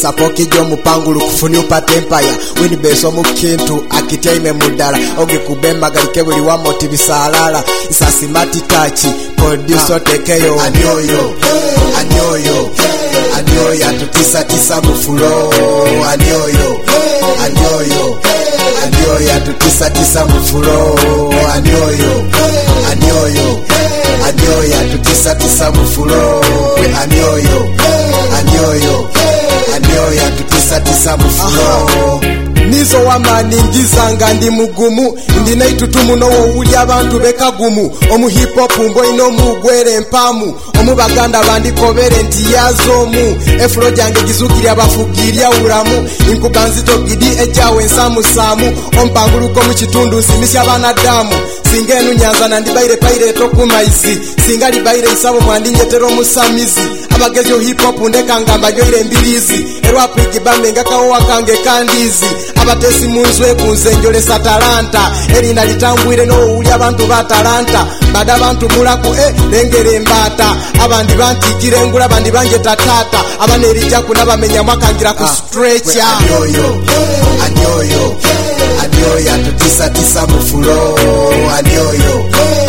sapoki jo mupangulu kufuni upate empire wini beso mukintu akitia ime mudala ogi kubemba galike buli wa moti bisalala isasimati tachi producer tekeyo anyoyo anyoyo anyoya tutisa tisa mufulo anyoyo anyoyo anyoya tutisa tisa mufulo anyoyo anyoyo anyoya tutisa tisa mufulo anyoyo anyoyo anyoya tutisa tisa mufulo nizo wamaningiza ndi mugumu ndi naitutumu no uli abantu bekagumu omu hip hop mbo ino mugwere mpamu omu baganda bandikobere nti yazomu efro jange gizukiri abafugirya uramu inkubanzito gidi ejawe nsamu samu ompanguluko mu kitundu simisya abana damu singenu nyanza na ndibaire paire tokumaizi singali baire isabo mwandingetero musamizi abagezyo hip hop ndekangamba joire mbilizi erwapu igibamenga kawo wakange kandizi abatesi munzwe kunzenjole satalanta erina litambwire no uli abantu batalanta bada abantu mulaku lengere mbata abandi bantikire ngula abandi banje tatata abanerija kunabamenya mwakangira ku stretch anyoyo anyoyo anyoya tutisa tisa mufulo anyoyo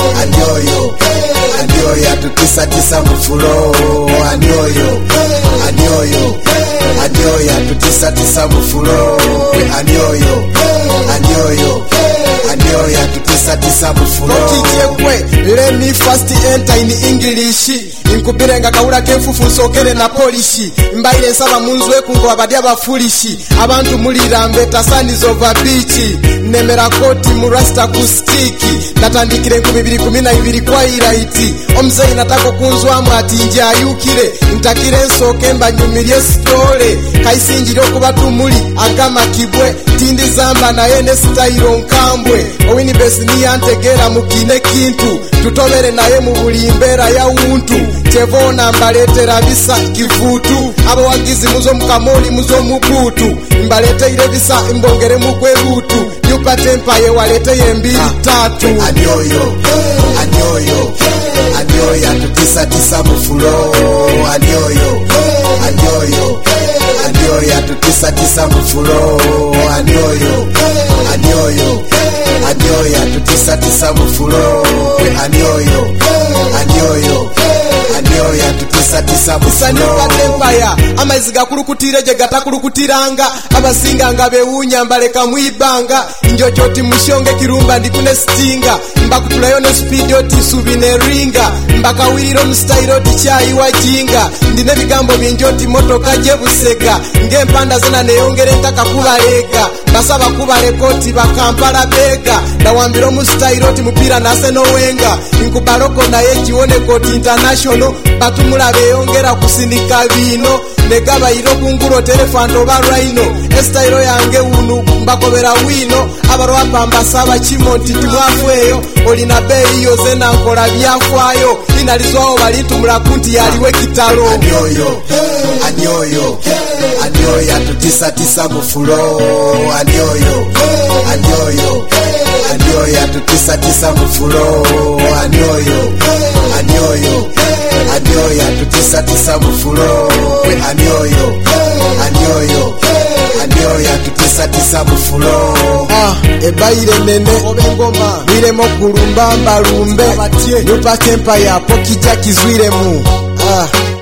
anyoyo anyoya tutisa tisa mufulo anyoyo anyoyo anyoya tutisa tisa mufulo anyoyo anyoyo anyoya tutisa tisa mufulo kijekwe let me first enter in English inkubirenga kaula kefufu sokere na polishi mbaile nsaba munzwe kungo abadia bafulishi abantu mulirambe tasanizo va bichi nemera koti murasta kustiki natandikire 2012 kwa iraiti omzei natako kunzwa mwati nje ayukire ntakire nsoke mbanyumirie stole kaisinjiro kubatumuli agama kibwe tindi zamba na yene style nkambwe owini besini antegera mukine kintu tutobere naye mu bulimbera ya untu tevona mbaletera bisa kivutu abo wagizi muzo mkamoli muzo mubutu mbalete ile bisa imbongere mukwerutu yupate empaye walete yembi tatu anyoyo anyoyo anyoya tutisa tisa mufulo anyoyo anyoyo anyoya tutisa tisa mufulo anyoyo anyoyo anyoya tutisa tisa mufulo anyoyo anyoyo anyoya tutisa tisa mufulo empire amaziga kulukutire je gatakulukutiranga abasinga ngabe unyambaleka mwibanga njojoti mushonge kirumba ndikune stinga mbakutulayo ne speed oti subine ringa mbakawiriro mstyle oti chai wajinga ndine bigambo binjoti motoka je busega ngempanda zena neyongere ntaka kubalega basaba kubalekoti bakampala bega ndawambiro mstyle oti mupira nase no wenga inkubaloko naye kione koti international batumula beyongera kusindika bino negaba iro kungulo telefando ba rhino estyle yange unu mbakobera wino abarwa pamba saba chimonti timwafweyo olina bei yo zena nkola byafwayo inalizwao balitumula kunti yaliwe kitalo anyoyo anyoyo anyoya tutisa tisa mufulo anyoyo anyoyo anyoya tutisa tisa mufulo anyoyo anyoyo anyoya tutisa tisa mufulo anyoyo anyoyo anyoya tutisa tisa mufulo ebaire nene obengoma biremo kulumba mbalumbe yupate empire pokija kizwiremu